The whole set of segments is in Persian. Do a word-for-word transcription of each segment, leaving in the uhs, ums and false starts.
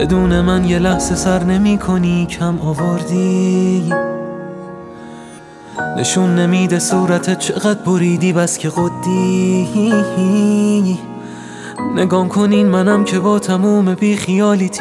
بدون من یه لحظه سر نمی کنی، کم آوردی. نشون نمیده صورتت چقدر بریدی، بس که قدی. نگام کنین منم که با تموم بی خیالیت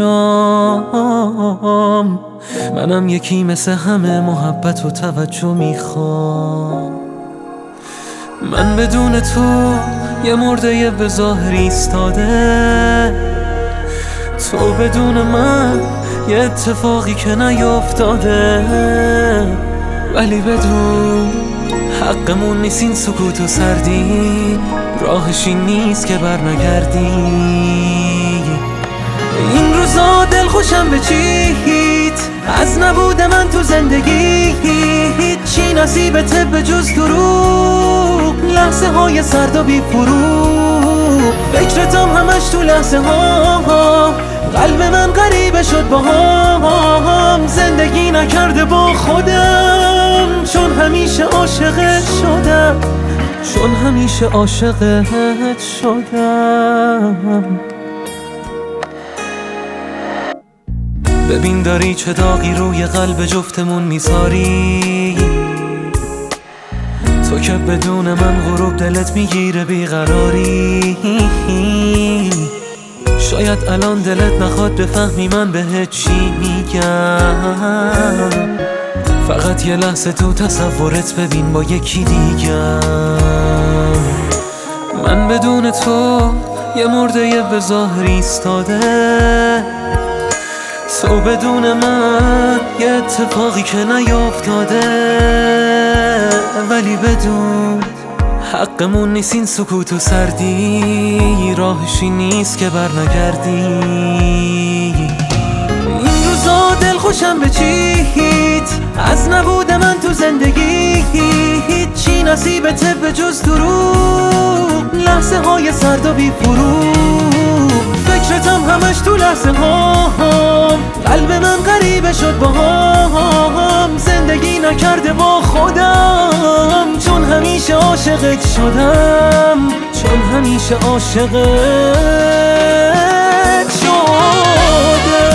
اینجام. منم یکی مثل همه محبت و توجه میخوام. من بدون تو یه مرده به ظاهر ایستاده، تو بدون من یه اتفاقی که نیافتاده. ولی بدون حقمون نیست این سکوت و سردی، راهش این نیست که بر نگردی. این روزا دل خوشم به چیت، از نبود من تو زندگی هیچی نصیبته به جز دروغ. لحظه های سرد و بی فروغ، فکرتم همش تو لحظه ها. قلب من غریبه شد با هم، زندگی نکرده با خودم. چون همیشه عاشقت شدم، چون همیشه عاشقت شدم. ببین داری چه داغی روی قلب جفتمون میذاری. تو که بدون من غروب دلت میگیره بیقراری. شاید الان دلت نخواد بفهمی من بهت چی میگم، فقط یه لحظه تو تصورت ببین با یکی دیگم. من بدون تو یه مرده به ظاهر ایستاده، تو بدون من یه اتفاقی که نیافتاده. ولی بدون حقمون نیست این سکوت و سردی، راهشی نیست که بر نگردی. این روزا دل خوشم به چیت، از نبود من تو زندگی هیچی نصیبته به جز دروغ. لحظه های سرد و بی فروغ، فکرتم همش تو لحظه ها. قلب من غریبه شد با هم، زندگی نکرده با خودم. چون همیشه عاشقت شدم، چون همیشه عاشقت شدم.